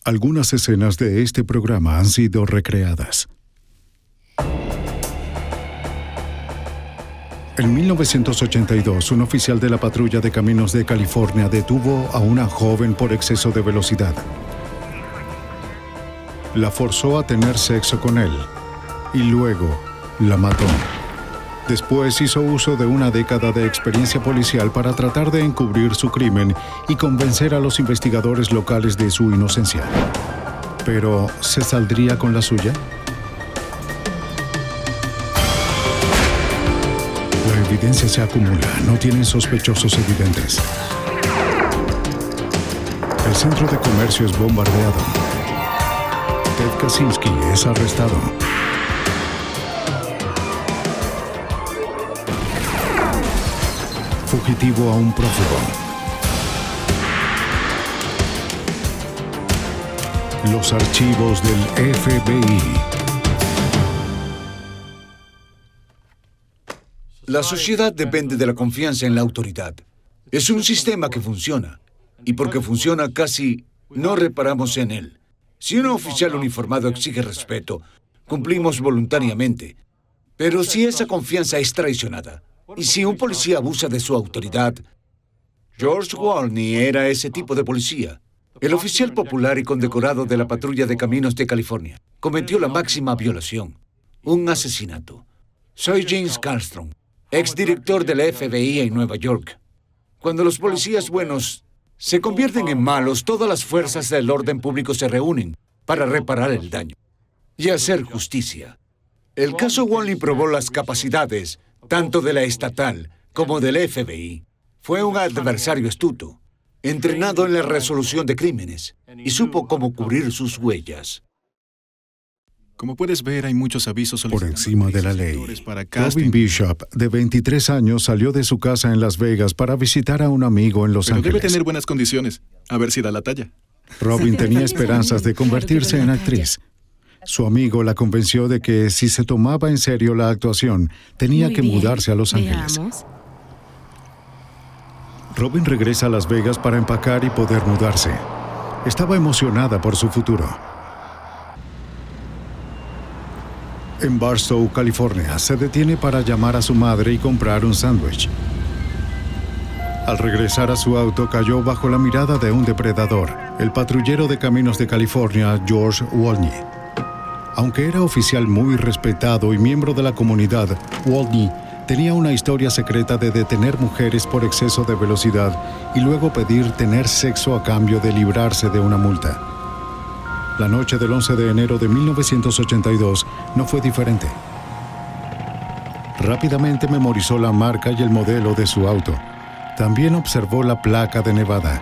Algunas escenas de este programa han sido recreadas. En 1982, un oficial de la patrulla de caminos de California detuvo a una joven por exceso de velocidad. La forzó a tener sexo con él y luego la mató. Después hizo uso de una década de experiencia policial para tratar de encubrir su crimen y convencer a los investigadores locales de su inocencia. ¿Pero se saldría con la suya? La evidencia se acumula, no tienen sospechosos evidentes. El centro de comercio es bombardeado. Ted Kaczynski es arrestado. Fugitivo a un prófugo. Los archivos del FBI. La sociedad depende de la confianza en la autoridad. Es un sistema que funciona. Y porque funciona, casi no reparamos en él. Si un oficial uniformado exige respeto, cumplimos voluntariamente. Pero si esa confianza es traicionada, y si un policía abusa de su autoridad, George Wolny era ese tipo de policía. El oficial popular y condecorado de la patrulla de caminos de California cometió la máxima violación, un asesinato. Soy James Carlstrom, exdirector del FBI en Nueva York. Cuando los policías buenos se convierten en malos, todas las fuerzas del orden público se reúnen para reparar el daño y hacer justicia. El caso Wolny probó las capacidades tanto de la estatal como del FBI. Fue un adversario astuto, entrenado en la resolución de crímenes, y supo cómo cubrir sus huellas. Como puedes ver, hay muchos avisos por encima de la ley. Robin Robin Bishop, de 23 años, salió de su casa en Las Vegas para visitar a un amigo en Los Ángeles. Debe tener buenas condiciones. A ver si da la talla. Robin tenía esperanzas de convertirse en actriz. Su amigo la convenció de que si se tomaba en serio la actuación, tenía que mudarse a Los Ángeles. Robin regresa a Las Vegas para empacar y poder mudarse. Estaba emocionada por su futuro. En Barstow, California, se detiene para llamar a su madre y comprar un sándwich. Al regresar a su auto, cayó bajo la mirada de un depredador, el patrullero de caminos de California, George Wolny. Aunque era oficial muy respetado y miembro de la comunidad, Wolny tenía una historia secreta de detener mujeres por exceso de velocidad y luego pedir tener sexo a cambio de librarse de una multa. La noche del 11 de enero de 1982 no fue diferente. Rápidamente memorizó la marca y el modelo de su auto. También observó la placa de Nevada.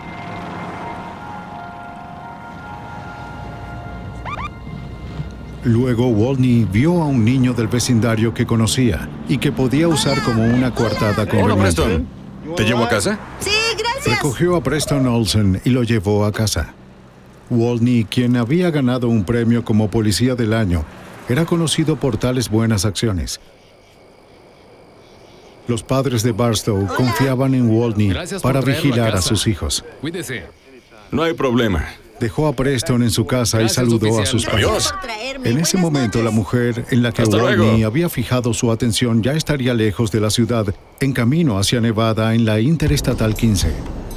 Luego, Wolny vio a un niño del vecindario que conocía y que podía usar como una coartada conveniente. Hola, Preston. ¿Te llevo a casa? Sí, gracias. Recogió a Preston Olsen y lo llevó a casa. Wolny, quien había ganado un premio como policía del año, era conocido por tales buenas acciones. Los padres de Barstow confiaban en Wolny para vigilar a sus hijos. Cuídese. No hay problema. Dejó a Preston en su casa y saludó a sus padres. En ese momento, la mujer en la que Wolny había fijado su atención ya estaría lejos de la ciudad, en camino hacia Nevada en la Interestatal 15.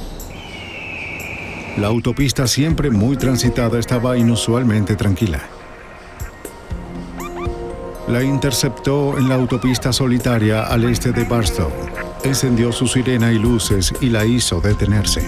La autopista, siempre muy transitada, estaba inusualmente tranquila. La interceptó en la autopista solitaria al este de Barstow. Encendió su sirena y luces y la hizo detenerse.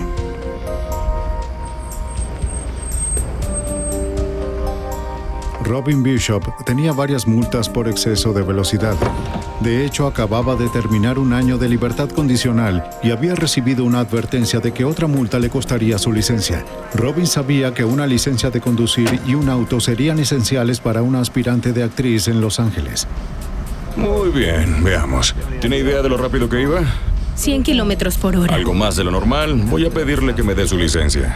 Robin Bishop tenía varias multas por exceso de velocidad. De hecho, acababa de terminar un año de libertad condicional y había recibido una advertencia de que otra multa le costaría su licencia. Robin sabía que una licencia de conducir y un auto serían esenciales para una aspirante de actriz en Los Ángeles. Muy bien, veamos. ¿Tiene idea de lo rápido que iba? 100 kilómetros por hora. Algo más de lo normal. Voy a pedirle que me dé su licencia.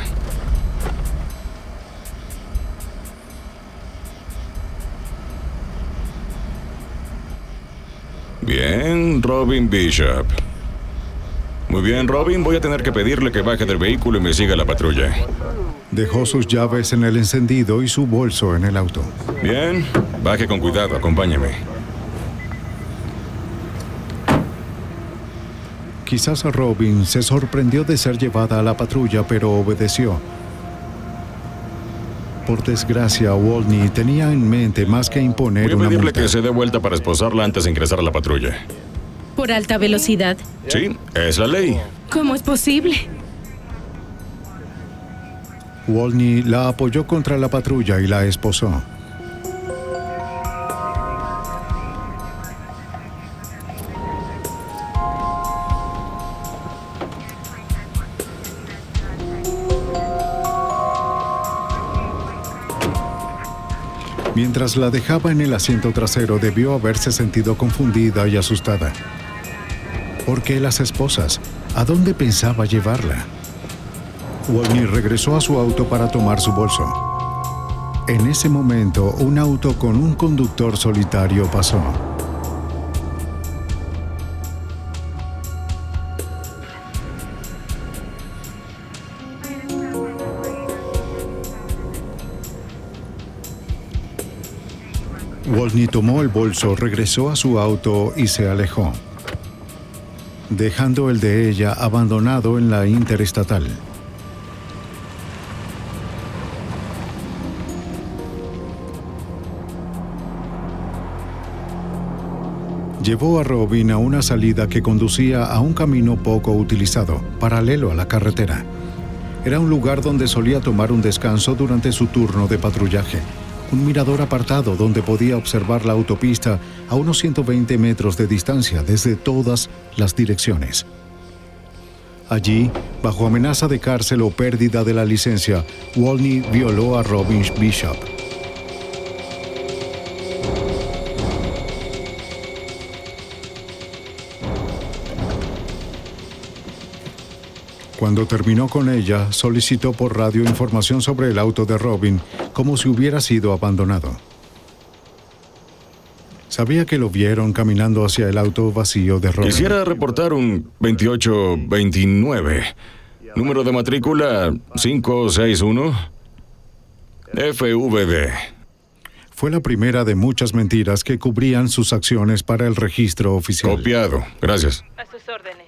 Bien, Robin Bishop. Muy bien, Robin. Voy a tener que pedirle que baje del vehículo y me siga la patrulla. Dejó sus llaves en el encendido y su bolso en el auto. Bien. Baje con cuidado. Acompáñeme. Quizás Robin se sorprendió de ser llevada a la patrulla, pero obedeció. Por desgracia, Wolney tenía en mente más que imponer Voy a una pedirle multa. que se dé vuelta para esposarla antes de ingresar a la patrulla. ¿Por alta velocidad? Sí, es la ley. ¿Cómo es posible? Wolney la apoyó contra la patrulla y la esposó. Mientras la dejaba en el asiento trasero, debió haberse sentido confundida y asustada. ¿Por qué las esposas? ¿A dónde pensaba llevarla? Wolney regresó a su auto para tomar su bolso. En ese momento, un auto con un conductor solitario pasó. Wolney tomó el bolso, regresó a su auto y se alejó, dejando el de ella abandonado en la interestatal. Llevó a Robin a una salida que conducía a un camino poco utilizado, paralelo a la carretera. Era un lugar donde solía tomar un descanso durante su turno de patrullaje. Un mirador apartado donde podía observar la autopista a unos 120 metros de distancia desde todas las direcciones. Allí, bajo amenaza de cárcel o pérdida de la licencia, Wolney violó a Robin Bishop. Cuando terminó con ella, solicitó por radio información sobre el auto de Robin, como si hubiera sido abandonado. Sabía que lo vieron caminando hacia el auto vacío de Robin. Quisiera reportar un 2829. Número de matrícula 561 FVD. Fue la primera de muchas mentiras que cubrían sus acciones para el registro oficial. Copiado. Gracias. A sus órdenes.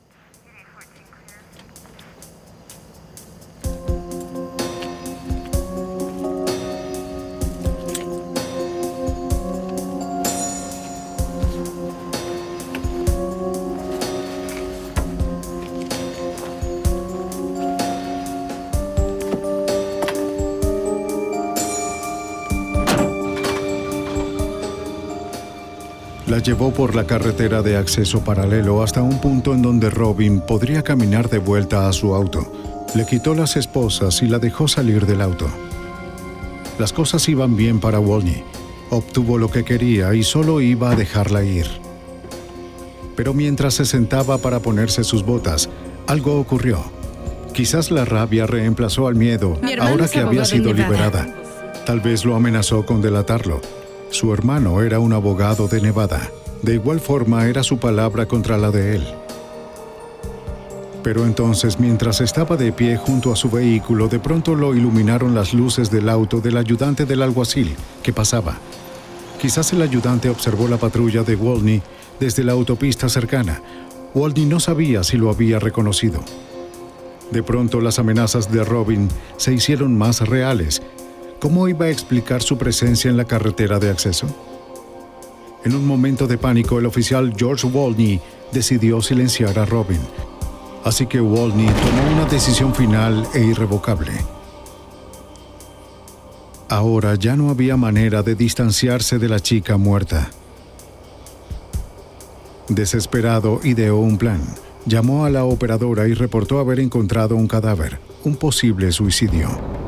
La llevó por la carretera de acceso paralelo hasta un punto en donde Robin podría caminar de vuelta a su auto. Le quitó las esposas y la dejó salir del auto. Las cosas iban bien para Wolney. Obtuvo lo que quería y solo iba a dejarla ir. Pero mientras se sentaba para ponerse sus botas, algo ocurrió. Quizás la rabia reemplazó al miedo ahora que había sido liberada. Tal vez lo amenazó con delatarlo. Su hermano era un abogado de Nevada. De igual forma era su palabra contra la de él. Pero entonces, mientras estaba de pie junto a su vehículo, de pronto lo iluminaron las luces del auto del ayudante del alguacil que pasaba. Quizás el ayudante observó la patrulla de Wolney desde la autopista cercana. Wolney no sabía si lo había reconocido. De pronto, las amenazas de Robin se hicieron más reales. ¿Cómo iba a explicar su presencia en la carretera de acceso? En un momento de pánico, el oficial George Wolney decidió silenciar a Robin. Así que Wolney tomó una decisión final e irrevocable. Ahora ya no había manera de distanciarse de la chica muerta. Desesperado, ideó un plan. Llamó a la operadora y reportó haber encontrado un cadáver, un posible suicidio.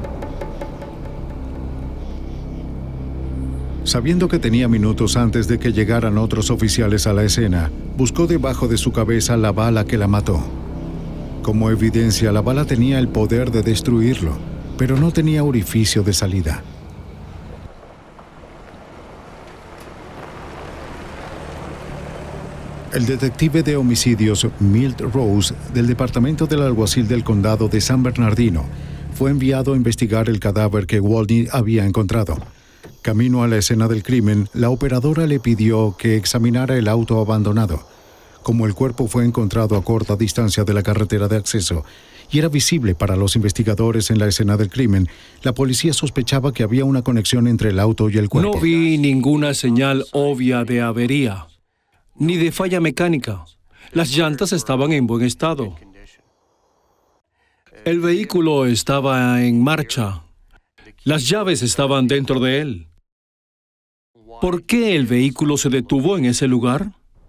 Sabiendo que tenía minutos antes de que llegaran otros oficiales a la escena, buscó debajo de su cabeza la bala que la mató. Como evidencia, la bala tenía el poder de destruirlo, pero no tenía orificio de salida. El detective de homicidios Milt Rose, del Departamento del Alguacil del Condado de San Bernardino, fue enviado a investigar el cadáver que Wolny había encontrado. Camino a la escena del crimen, la operadora le pidió que examinara el auto abandonado. Como el cuerpo fue encontrado a corta distancia de la carretera de acceso y era visible para los investigadores en la escena del crimen, la policía sospechaba que había una conexión entre el auto y el cuerpo. No vi ninguna señal obvia de avería, ni de falla mecánica. Las llantas estaban en buen estado. El vehículo estaba en marcha. Las llaves estaban dentro de él. ¿Por qué el vehículo se detuvo en ese lugar?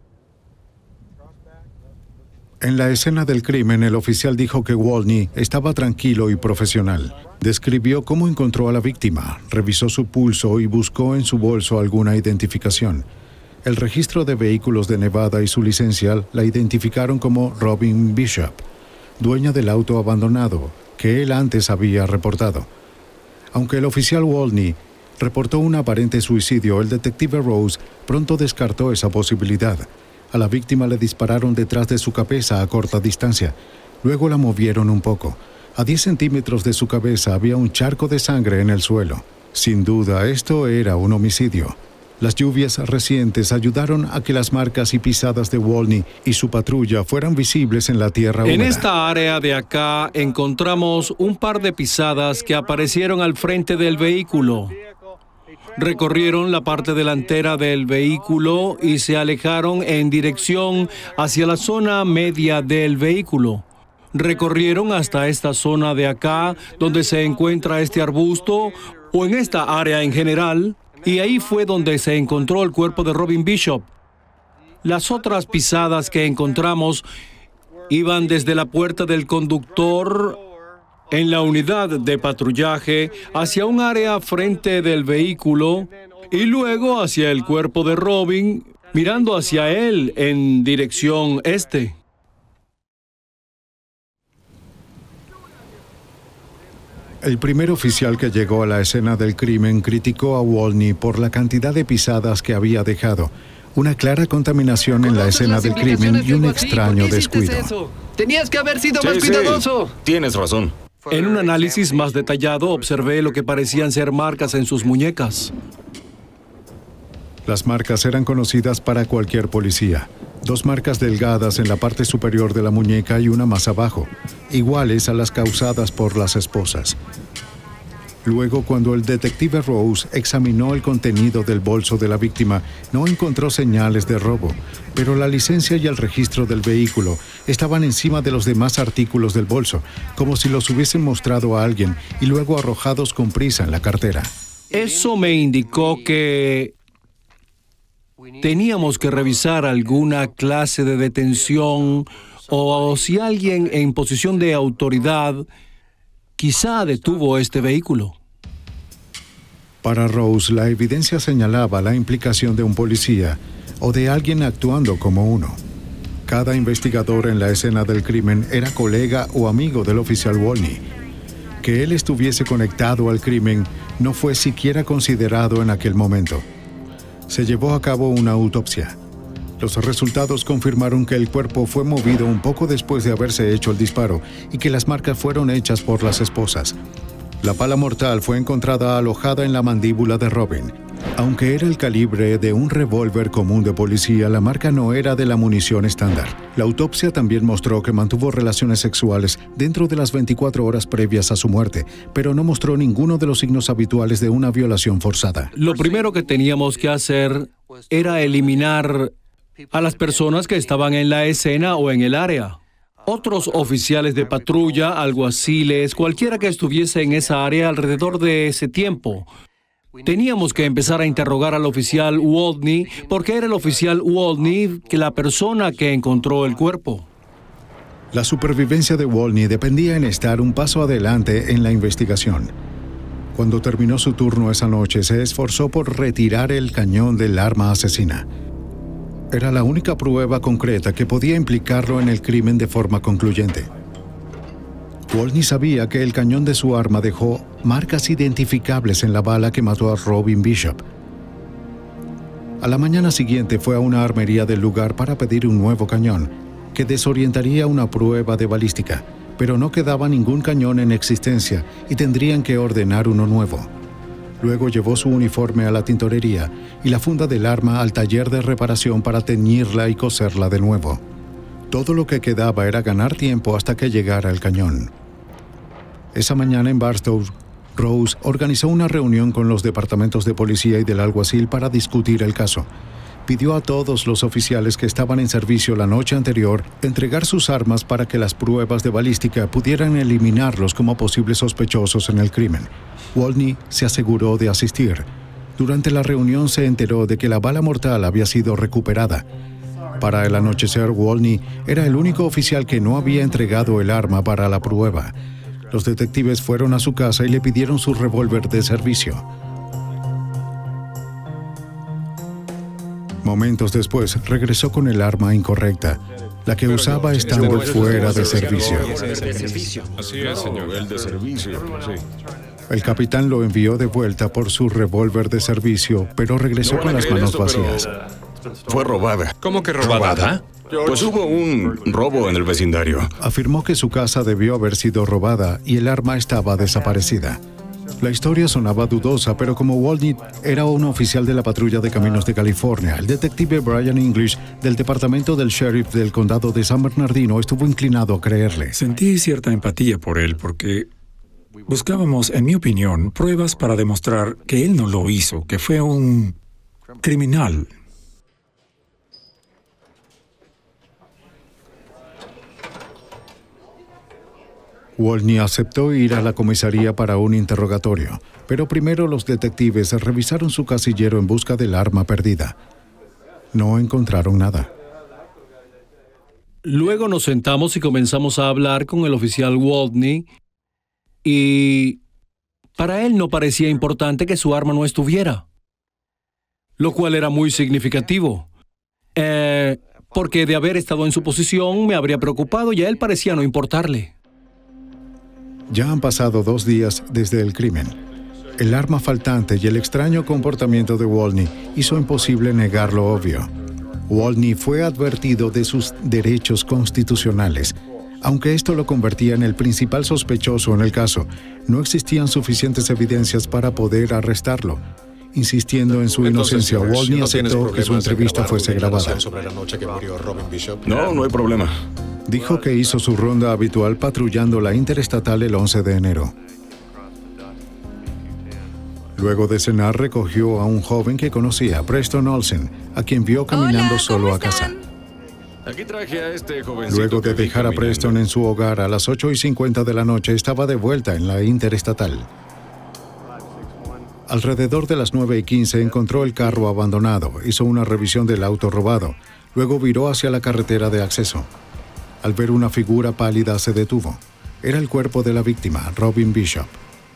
En la escena del crimen, el oficial dijo que Wolny estaba tranquilo y profesional. Describió cómo encontró a la víctima, revisó su pulso y buscó en su bolso alguna identificación. El registro de vehículos de Nevada y su licencia la identificaron como Robin Bishop, dueña del auto abandonado, que él antes había reportado. Aunque el oficial Wolny reportó un aparente suicidio, el detective Rose pronto descartó esa posibilidad. A la víctima le dispararon detrás de su cabeza a corta distancia. Luego la movieron un poco. A 10 centímetros de su cabeza había un charco de sangre en el suelo. Sin duda, esto era un homicidio. Las lluvias recientes ayudaron a que las marcas y pisadas de Wolny y su patrulla fueran visibles en la tierra húmeda. En esta área de acá encontramos un par de pisadas que aparecieron al frente del vehículo. Recorrieron la parte delantera del vehículo y se alejaron en dirección hacia la zona media del vehículo. Recorrieron hasta esta zona de acá, donde se encuentra este arbusto, o en esta área en general, y ahí fue donde se encontró el cuerpo de Robin Bishop. Las otras pisadas que encontramos iban desde la puerta del conductor en la unidad de patrullaje hacia un área frente del vehículo y luego hacia el cuerpo de Robin, mirando hacia él en dirección este. El primer oficial que llegó a la escena del crimen criticó a Wolny por la cantidad de pisadas que había dejado, una clara contaminación en la escena del crimen y un extraño descuido. Tenías que haber sido más cuidadoso. Tienes razón. En un análisis más detallado observé lo que parecían ser marcas en sus muñecas. Las marcas eran conocidas para cualquier policía. 2 marcas delgadas en la parte superior de la muñeca y una más abajo, iguales a las causadas por las esposas. Luego, cuando el detective Rose examinó el contenido del bolso de la víctima, no encontró señales de robo, pero la licencia y el registro del vehículo estaban encima de los demás artículos del bolso, como si los hubiesen mostrado a alguien y luego arrojados con prisa en la cartera. Eso me indicó que teníamos que revisar alguna clase de detención o si alguien en posición de autoridad quizá detuvo este vehículo. Para Rose, la evidencia señalaba la implicación de un policía o de alguien actuando como uno. Cada investigador en la escena del crimen era colega o amigo del oficial Wolny. Que él estuviese conectado al crimen no fue siquiera considerado en aquel momento. Se llevó a cabo una autopsia. Los resultados confirmaron que el cuerpo fue movido un poco después de haberse hecho el disparo y que las marcas fueron hechas por las esposas. La pala mortal fue encontrada alojada en la mandíbula de Robin. Aunque era el calibre de un revólver común de policía, la marca no era de la munición estándar. La autopsia también mostró que mantuvo relaciones sexuales dentro de las 24 horas previas a su muerte, pero no mostró ninguno de los signos habituales de una violación forzada. Lo primero que teníamos que hacer era eliminar a las personas que estaban en la escena o en el área. Otros oficiales de patrulla, alguaciles, cualquiera que estuviese en esa área alrededor de ese tiempo. Teníamos que empezar a interrogar al oficial Wolny, porque era el oficial Wolny que la persona que encontró el cuerpo. La supervivencia de Wolny dependía en estar un paso adelante en la investigación. Cuando terminó su turno esa noche, se esforzó por retirar el cañón del arma asesina. Era la única prueba concreta que podía implicarlo en el crimen de forma concluyente. Wolny sabía que el cañón de su arma dejó marcas identificables en la bala que mató a Robin Bishop. A la mañana siguiente fue a una armería del lugar para pedir un nuevo cañón, que desorientaría una prueba de balística, pero no quedaba ningún cañón en existencia y tendrían que ordenar uno nuevo. Luego llevó su uniforme a la tintorería y la funda del arma al taller de reparación para teñirla y coserla de nuevo. Todo lo que quedaba era ganar tiempo hasta que llegara el cañón. Esa mañana en Barstow, Rose organizó una reunión con los departamentos de policía y del alguacil para discutir el caso. Pidió a todos los oficiales que estaban en servicio la noche anterior entregar sus armas para que las pruebas de balística pudieran eliminarlos como posibles sospechosos en el crimen. Wolny se aseguró de asistir. Durante la reunión se enteró de que la bala mortal había sido recuperada. Para el anochecer, Wolny era el único oficial que no había entregado el arma para la prueba. Los detectives fueron a su casa y le pidieron su revólver de servicio. Momentos después, regresó con el arma incorrecta, la que usaba estando fuera de servicio. Así es, señor, el de servicio, sí. El capitán lo envió de vuelta por su revólver de servicio, pero regresó con las manos vacías. Fue robada. ¿Cómo que robada? Pues hubo un robo en el vecindario. Afirmó que su casa debió haber sido robada y el arma estaba desaparecida. La historia sonaba dudosa, pero como Wolny era un oficial de la patrulla de caminos de California, el detective Brian English del departamento del sheriff del condado de San Bernardino estuvo inclinado a creerle. Sentí cierta empatía por él porque buscábamos, en mi opinión, pruebas para demostrar que él no lo hizo, que fue un criminal. Wolny aceptó ir a la comisaría para un interrogatorio, pero primero los detectives revisaron su casillero en busca del arma perdida. No encontraron nada. Luego nos sentamos y comenzamos a hablar con el oficial Wolny y para él no parecía importante que su arma no estuviera, lo cual era muy significativo, porque de haber estado en su posición me habría preocupado y a él parecía no importarle. Ya han pasado 2 días desde el crimen. El arma faltante y el extraño comportamiento de Wolny hizo imposible negar lo obvio. Wolny fue advertido de sus derechos constitucionales. Aunque esto lo convertía en el principal sospechoso en el caso, no existían suficientes evidencias para poder arrestarlo. Insistiendo en su inocencia, Wolny aceptó que su entrevista fuese grabada. No hay problema. Dijo que hizo su ronda habitual patrullando la interestatal el 11 de enero. Luego de cenar, recogió a un joven que conocía, Preston Olsen, a quien vio caminando solo a casa. Aquí traje a este jovencito. Luego de que vi dejar a caminando. Preston en su hogar a las 8:50 de la noche, estaba de vuelta en la interestatal. Alrededor de las 9:15 encontró el carro abandonado, hizo una revisión del auto robado, luego viró hacia la carretera de acceso. Al ver una figura pálida se detuvo. Era el cuerpo de la víctima, Robin Bishop.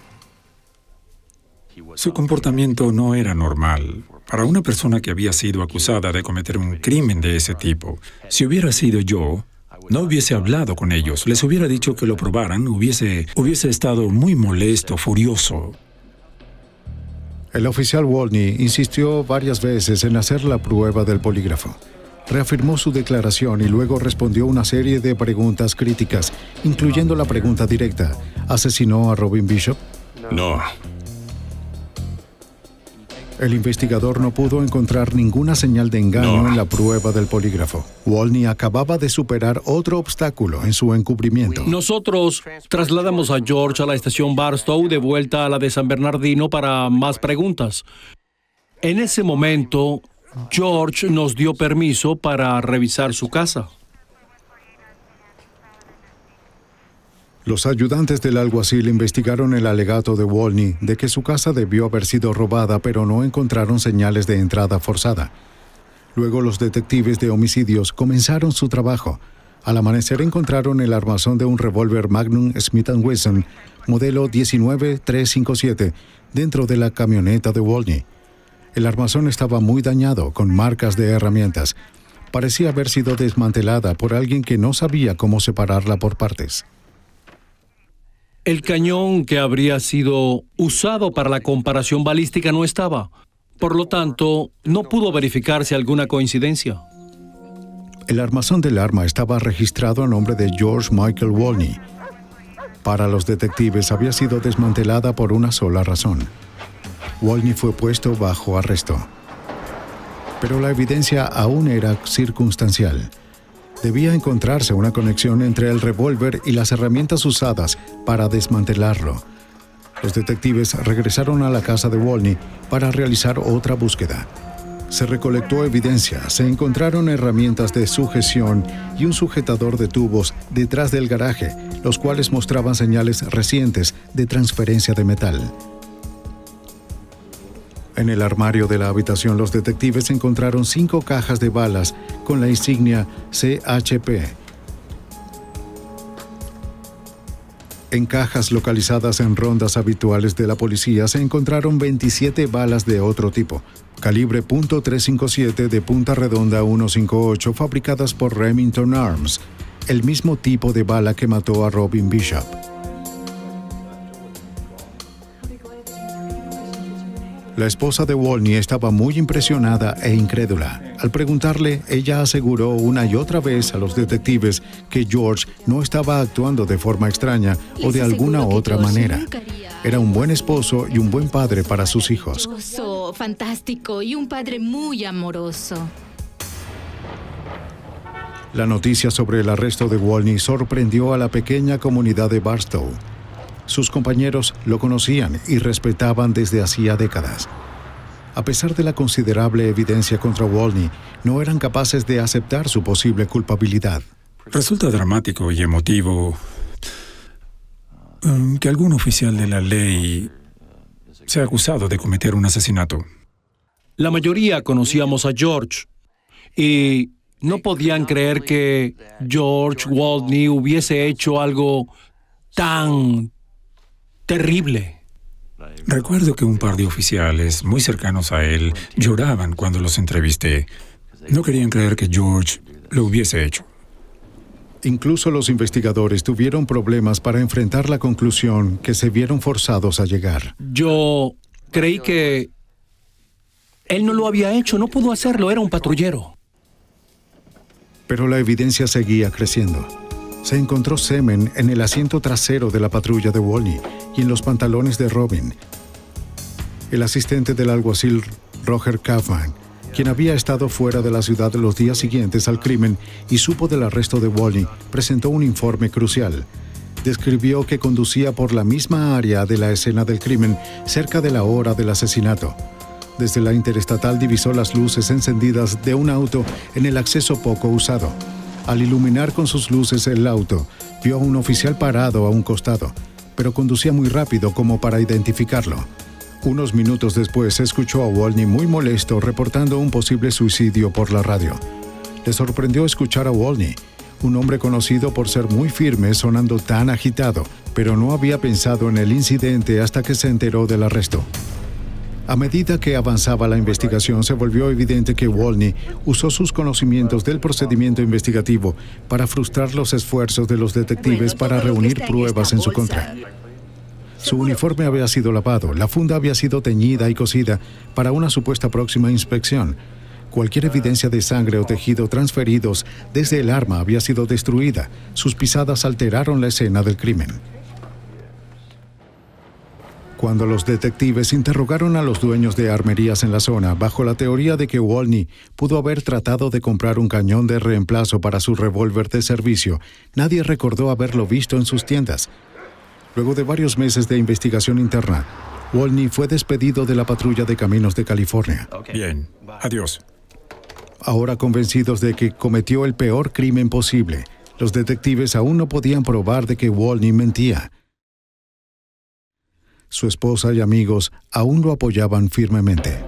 Su comportamiento no era normal. Para una persona que había sido acusada de cometer un crimen de ese tipo, si hubiera sido yo, no hubiese hablado con ellos, les hubiera dicho que lo probaran, hubiese estado muy molesto, furioso. El oficial Wolny insistió varias veces en hacer la prueba del polígrafo. Reafirmó su declaración y luego respondió una serie de preguntas críticas, incluyendo la pregunta directa: ¿asesinó a Robin Bishop? No. El investigador no pudo encontrar ninguna señal de engaño en la prueba del polígrafo. Wolny acababa de superar otro obstáculo en su encubrimiento. Nosotros trasladamos a George a la estación Barstow de vuelta a la de San Bernardino para más preguntas. En ese momento, George nos dio permiso para revisar su casa. Los ayudantes del alguacil investigaron el alegato de Wolny de que su casa debió haber sido robada, pero no encontraron señales de entrada forzada. Luego los detectives de homicidios comenzaron su trabajo. Al amanecer encontraron el armazón de un revólver Magnum Smith & Wesson, modelo 19357, dentro de la camioneta de Wolny. El armazón estaba muy dañado, con marcas de herramientas. Parecía haber sido desmantelada por alguien que no sabía cómo separarla por partes. El cañón que habría sido usado para la comparación balística no estaba, Por lo tanto, no pudo verificarse alguna coincidencia. El armazón del arma estaba registrado a nombre de George Michael Wolny. Para los detectives había sido desmantelada por una sola razón. Wolny fue puesto bajo arresto. Pero la evidencia aún era circunstancial. Debía encontrarse una conexión entre el revólver y las herramientas usadas para desmantelarlo. Los detectives regresaron a la casa de Wolny para realizar otra búsqueda. Se recolectó evidencia, se encontraron herramientas de sujeción y un sujetador de tubos detrás del garaje, los cuales mostraban señales recientes de transferencia de metal. En el armario de la habitación, los detectives encontraron 5 cajas de balas con la insignia CHP. En cajas localizadas en rondas habituales de la policía se encontraron 27 balas de otro tipo, calibre .357 de punta redonda 158 fabricadas por Remington Arms, el mismo tipo de bala que mató a Robin Bishop. La esposa de Wolny estaba muy impresionada e incrédula. Al preguntarle, ella aseguró una y otra vez a los detectives que George no estaba actuando de forma extraña o de alguna otra manera. Era un buen esposo y un buen padre para sus hijos. Fantástico y un padre muy amoroso. La noticia sobre el arresto de Wolny sorprendió a la pequeña comunidad de Barstow. Sus compañeros lo conocían y respetaban desde hacía décadas. A pesar de la considerable evidencia contra Wolny, no eran capaces de aceptar su posible culpabilidad. Resulta dramático y emotivo que algún oficial de la ley sea acusado de cometer un asesinato. La mayoría conocíamos a George y no podían creer que George Wolny hubiese hecho algo tan terrible. Recuerdo que un par de oficiales muy cercanos a él lloraban cuando los entrevisté. No querían creer que George lo hubiese hecho. Incluso los investigadores tuvieron problemas para enfrentar la conclusión que se vieron forzados a llegar. Yo creí que él no lo había hecho, no pudo hacerlo, era un patrullero. Pero la evidencia seguía creciendo. Se encontró semen en el asiento trasero de la patrulla de Wolny y en los pantalones de Robin. El asistente del alguacil Roger Kaufman, quien había estado fuera de la ciudad los días siguientes al crimen y supo del arresto de Wolny, presentó un informe crucial. Describió que conducía por la misma área de la escena del crimen cerca de la hora del asesinato. Desde la interestatal divisó las luces encendidas de un auto en el acceso poco usado. Al iluminar con sus luces el auto, vio a un oficial parado a un costado, pero conducía muy rápido como para identificarlo. Unos minutos después, escuchó a Wolny muy molesto reportando un posible suicidio por la radio. Le sorprendió escuchar a Wolny, un hombre conocido por ser muy firme, sonando tan agitado, pero no había pensado en el incidente hasta que se enteró del arresto. A medida que avanzaba la investigación, se volvió evidente que Wolny usó sus conocimientos del procedimiento investigativo para frustrar los esfuerzos de los detectives para reunir pruebas en su contra. Su uniforme había sido lavado, la funda había sido teñida y cosida para una supuesta próxima inspección. Cualquier evidencia de sangre o tejido transferidos desde el arma había sido destruida. Sus pisadas alteraron la escena del crimen. Cuando los detectives interrogaron a los dueños de armerías en la zona, bajo la teoría de que Wolny pudo haber tratado de comprar un cañón de reemplazo para su revólver de servicio, nadie recordó haberlo visto en sus tiendas. Luego de varios meses de investigación interna, Wolny fue despedido de la patrulla de caminos de California. Bien, adiós. Ahora convencidos de que cometió el peor crimen posible, los detectives aún no podían probar de que Wolny mentía. Su esposa y amigos aún lo apoyaban firmemente.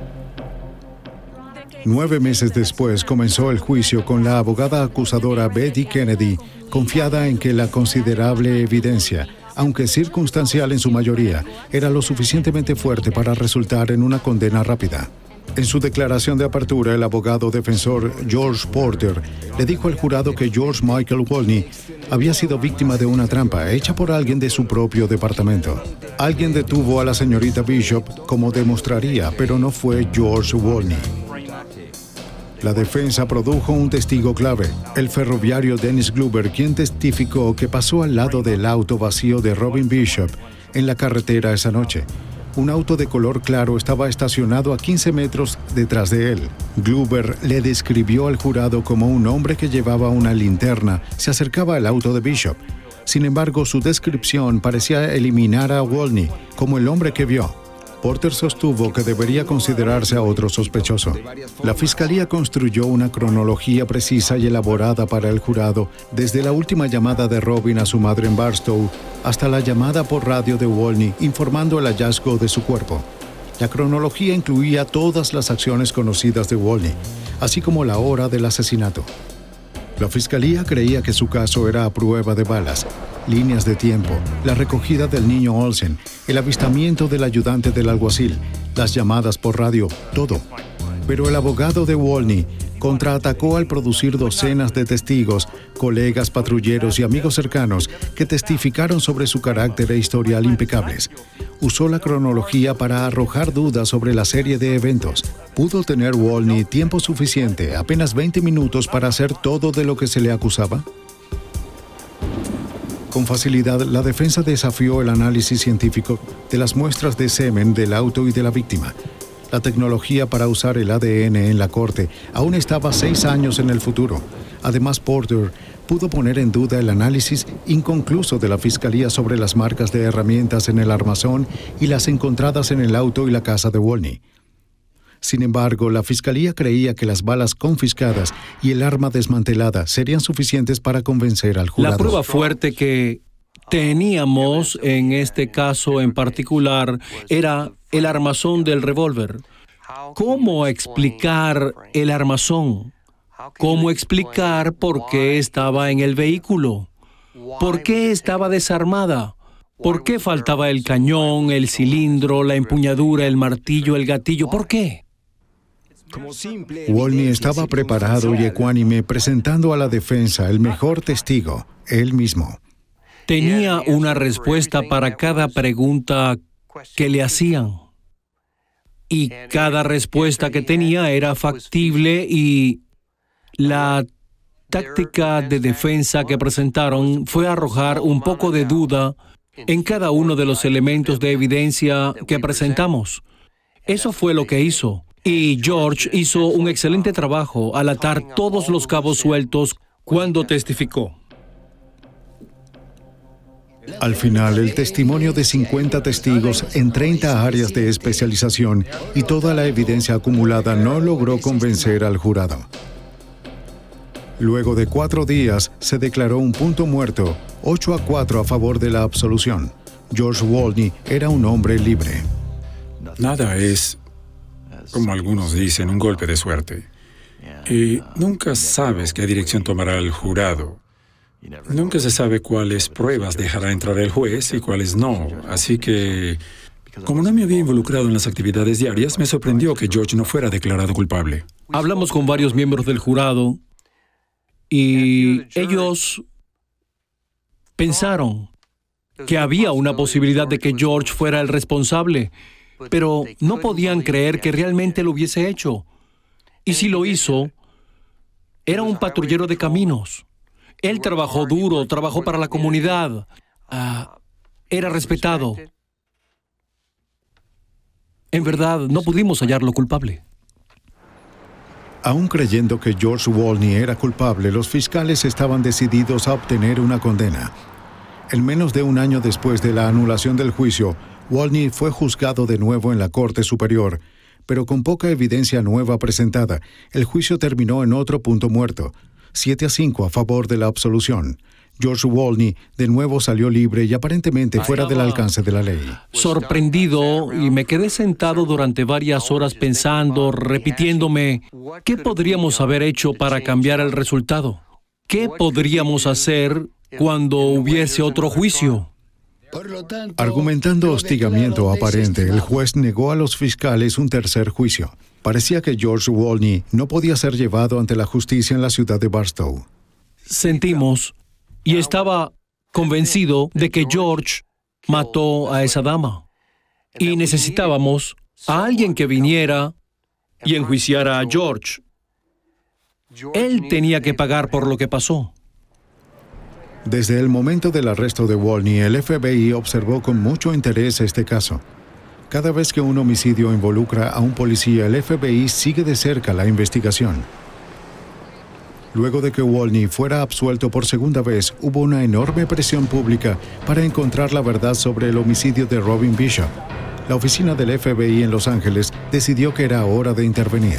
9 meses después comenzó el juicio con la abogada acusadora Betty Kennedy, confiada en que la considerable evidencia, aunque circunstancial en su mayoría, era lo suficientemente fuerte para resultar en una condena rápida. En su declaración de apertura, el abogado defensor George Porter le dijo al jurado que George Michael Wolny había sido víctima de una trampa hecha por alguien de su propio departamento. Alguien detuvo a la señorita Bishop, como demostraría, pero no fue George Wolney. La defensa produjo un testigo clave, el ferroviario Dennis Glover, quien testificó que pasó al lado del auto vacío de Robin Bishop en la carretera esa noche. Un auto de color claro estaba estacionado a 15 metros detrás de él. Glover le describió al jurado como un hombre que llevaba una linterna, se acercaba al auto de Bishop. Sin embargo, su descripción parecía eliminar a Wolney como el hombre que vio. Porter sostuvo que debería considerarse a otro sospechoso. La fiscalía construyó una cronología precisa y elaborada para el jurado, desde la última llamada de Robin a su madre en Barstow hasta la llamada por radio de Wolney informando el hallazgo de su cuerpo. La cronología incluía todas las acciones conocidas de Wolney, así como la hora del asesinato. La fiscalía creía que su caso era a prueba de balas, líneas de tiempo, la recogida del niño Olsen, el avistamiento del ayudante del alguacil, las llamadas por radio, todo. Pero el abogado de Wolney contraatacó al producir docenas de testigos, colegas, patrulleros y amigos cercanos que testificaron sobre su carácter e historial impecables. Usó la cronología para arrojar dudas sobre la serie de eventos. ¿Pudo tener Wolney tiempo suficiente, apenas 20 minutos, para hacer todo de lo que se le acusaba? Con facilidad, la defensa desafió el análisis científico de las muestras de semen del auto y de la víctima. La tecnología para usar el ADN en la corte aún estaba 6 años en el futuro. Además, Porter pudo poner en duda el análisis inconcluso de la fiscalía sobre las marcas de herramientas en el armazón y las encontradas en el auto y la casa de Wolney. Sin embargo, la fiscalía creía que las balas confiscadas y el arma desmantelada serían suficientes para convencer al jurado. La prueba fuerte que teníamos en este caso en particular era el armazón del revólver. ¿Cómo explicar el armazón? ¿Cómo explicar por qué estaba en el vehículo? ¿Por qué estaba desarmada? ¿Por qué faltaba el cañón, el cilindro, la empuñadura, el martillo, el gatillo? ¿Por qué? Wolney estaba preparado y ecuánime, presentando a la defensa el mejor testigo, él mismo. Tenía una respuesta para cada pregunta que le hacían. Y cada respuesta que tenía era factible y la táctica de defensa que presentaron fue arrojar un poco de duda en cada uno de los elementos de evidencia que presentamos. Eso fue lo que hizo. Y George hizo un excelente trabajo al atar todos los cabos sueltos cuando testificó. Al final, el testimonio de 50 testigos en 30 áreas de especialización y toda la evidencia acumulada no logró convencer al jurado. Luego de 4 días, se declaró un punto muerto, 8-4 a favor de la absolución. George Wolney era un hombre libre. Nada es, como algunos dicen, un golpe de suerte. Y nunca sabes qué dirección tomará el jurado. Nunca se sabe cuáles pruebas dejará entrar el juez y cuáles no. Así que, como no me había involucrado en las actividades diarias, me sorprendió que George no fuera declarado culpable. Hablamos con varios miembros del jurado y ellos pensaron que había una posibilidad de que George fuera el responsable, pero no podían creer que realmente lo hubiese hecho. Y si lo hizo, era un patrullero de caminos. Él trabajó duro, trabajó para la comunidad. Era respetado. En verdad, no pudimos hallarlo culpable. Aún creyendo que George Wolney era culpable, los fiscales estaban decididos a obtener una condena. En menos de un año después de la anulación del juicio, Wolney fue juzgado de nuevo en la Corte Superior, pero con poca evidencia nueva presentada, el juicio terminó en otro punto muerto, 7-5 a favor de la absolución. George Wolney de nuevo salió libre y aparentemente fuera del alcance de la ley. Sorprendido, y me quedé sentado durante varias horas pensando, repitiéndome, ¿qué podríamos haber hecho para cambiar el resultado? ¿Qué podríamos hacer cuando hubiese otro juicio? Argumentando hostigamiento aparente, el juez negó a los fiscales un tercer juicio. Parecía que George Wolney no podía ser llevado ante la justicia en la ciudad de Barstow. Sentimos, y estaba convencido de que George mató a esa dama. Y necesitábamos a alguien que viniera y enjuiciara a George. Él tenía que pagar por lo que pasó. Desde el momento del arresto de Wolny, el FBI observó con mucho interés este caso. Cada vez que un homicidio involucra a un policía, el FBI sigue de cerca la investigación. Luego de que Wolny fuera absuelto por segunda vez, hubo una enorme presión pública para encontrar la verdad sobre el homicidio de Robin Bishop. La oficina del FBI en Los Ángeles decidió que era hora de intervenir.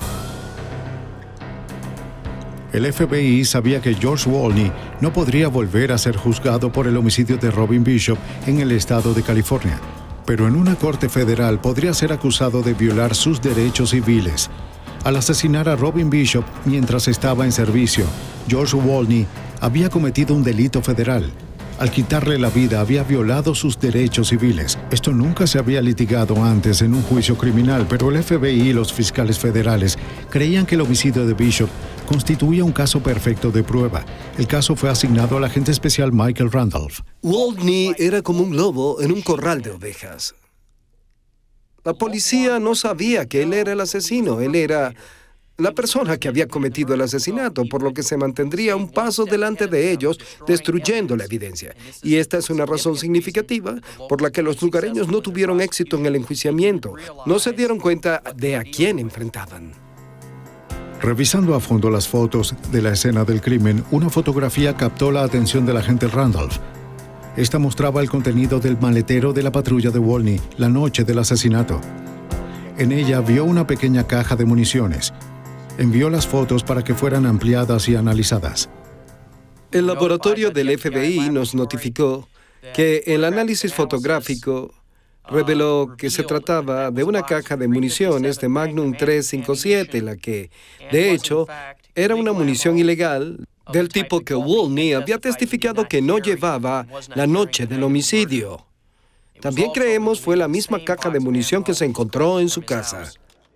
El FBI sabía que George Wolny no podría volver a ser juzgado por el homicidio de Robin Bishop en el estado de California, pero en una corte federal podría ser acusado de violar sus derechos civiles. Al asesinar a Robin Bishop mientras estaba en servicio, George Wolny había cometido un delito federal. Al quitarle la vida, había violado sus derechos civiles. Esto nunca se había litigado antes en un juicio criminal, pero el FBI y los fiscales federales creían que el homicidio de Bishop constituía un caso perfecto de prueba. El caso fue asignado al agente especial Michael Randolph. Wolny era como un lobo en un corral de ovejas. La policía no sabía que él era el asesino. Él era la persona que había cometido el asesinato, por lo que se mantendría un paso delante de ellos, destruyendo la evidencia. Y esta es una razón significativa por la que los lugareños no tuvieron éxito en el enjuiciamiento. No se dieron cuenta de a quién enfrentaban. Revisando a fondo las fotos de la escena del crimen, una fotografía captó la atención del agente Randolph. Esta mostraba el contenido del maletero de la patrulla de Wolny la noche del asesinato. En ella vio una pequeña caja de municiones. Envió las fotos para que fueran ampliadas y analizadas. El laboratorio del FBI nos notificó que el análisis fotográfico reveló que se trataba de una caja de municiones de Magnum 357, la que, de hecho, era una munición ilegal del tipo que Wolny había testificado que no llevaba la noche del homicidio. También creemos fue la misma caja de munición que se encontró en su casa.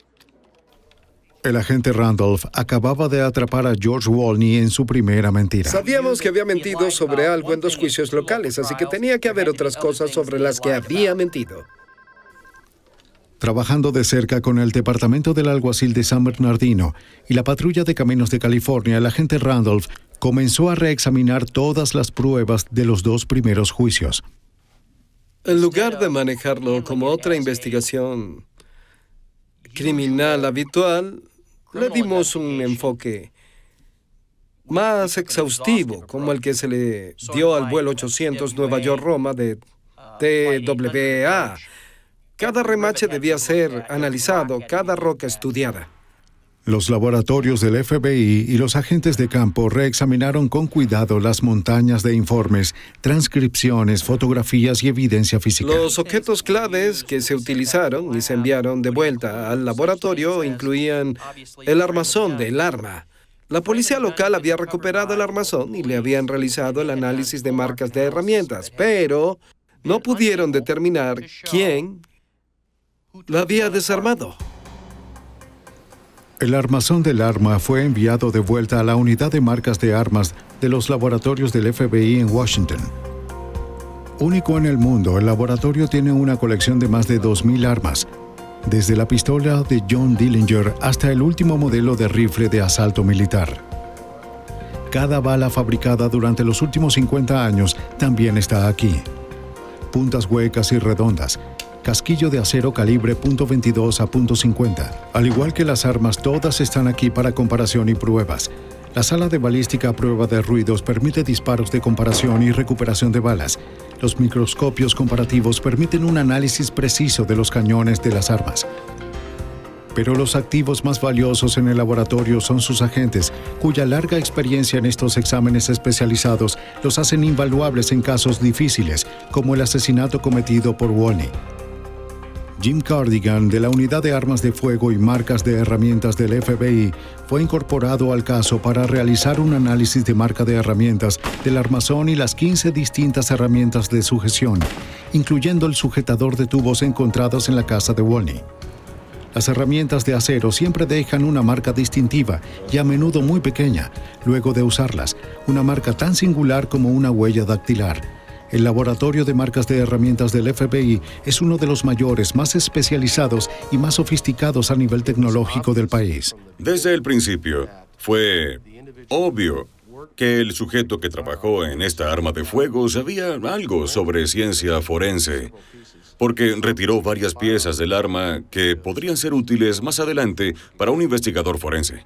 El agente Randolph acababa de atrapar a George Wolny en su primera mentira. Sabíamos que había mentido sobre algo en 2 juicios locales, así que tenía que haber otras cosas sobre las que había mentido. Trabajando de cerca con el Departamento del Alguacil de San Bernardino y la Patrulla de Caminos de California, el agente Randolph comenzó a reexaminar todas las pruebas de los 2 primeros juicios. En lugar de manejarlo como otra investigación criminal habitual, le dimos un enfoque más exhaustivo, como el que se le dio al vuelo 800 Nueva York-Roma de TWA. Cada remache debía ser analizado, cada roca estudiada. Los laboratorios del FBI y los agentes de campo reexaminaron con cuidado las montañas de informes, transcripciones, fotografías y evidencia física. Los objetos claves que se utilizaron y se enviaron de vuelta al laboratorio incluían el armazón del arma. La policía local había recuperado el armazón y le habían realizado el análisis de marcas de herramientas, pero no pudieron determinar quién la había desarmado. El armazón del arma fue enviado de vuelta a la unidad de marcas de armas de los laboratorios del FBI en Washington. Único en el mundo, el laboratorio tiene una colección de más de 2,000 armas, desde la pistola de John Dillinger hasta el último modelo de rifle de asalto militar. Cada bala fabricada durante los últimos 50 años también está aquí. Puntas huecas y redondas, casquillo de acero calibre .22 a .50. Al igual que las armas, todas están aquí para comparación y pruebas. La sala de balística a prueba de ruidos permite disparos de comparación y recuperación de balas. Los microscopios comparativos permiten un análisis preciso de los cañones de las armas. Pero los activos más valiosos en el laboratorio son sus agentes, cuya larga experiencia en estos exámenes especializados los hacen invaluables en casos difíciles, como el asesinato cometido por Wolny. Jim Cardigan, de la Unidad de Armas de Fuego y Marcas de Herramientas del FBI, fue incorporado al caso para realizar un análisis de marca de herramientas del armazón y las 15 distintas herramientas de sujeción, incluyendo el sujetador de tubos encontrados en la casa de Wolny. Las herramientas de acero siempre dejan una marca distintiva y a menudo muy pequeña, luego de usarlas, una marca tan singular como una huella dactilar. El laboratorio de marcas de herramientas del FBI es uno de los mayores, más especializados y más sofisticados a nivel tecnológico del país. Desde el principio, fue obvio que el sujeto que trabajó en esta arma de fuego sabía algo sobre ciencia forense, porque retiró varias piezas del arma que podrían ser útiles más adelante para un investigador forense.